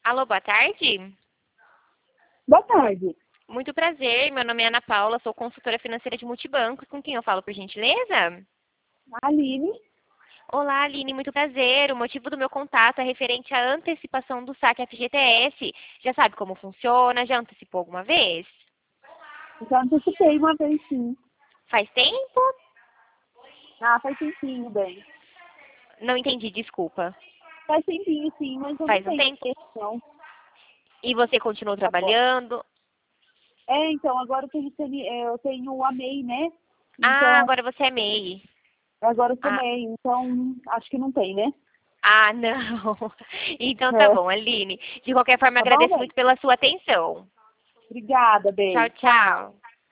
Alô, boa tarde. Boa tarde. Muito prazer, meu nome é Ana Paula, sou consultora financeira de multibancos. Com quem eu falo, por gentileza? Aline? Olá, Aline, muito prazer. O motivo do meu contato é referente à antecipação do saque FGTS. Já sabe como funciona? Já antecipou alguma vez? Já antecipei uma vez, sim. Faz tempo? Ah, faz tempinho, bem. Não entendi, desculpa. Faz tempinho, sim, mas eu não Faz um tenho tempo? questão. E você continuou Agora. trabalhando? Então, agora eu tenho a MEI, né? Ah, Então, agora você é MEI. agora eu sou Ah, MEI, então acho que não tem, né? não. Então tá É. bom, Aline. De qualquer forma, Tá bom, agradeço bem? muito pela sua atenção. Obrigada, Tchau, bem. Tchau. tchau.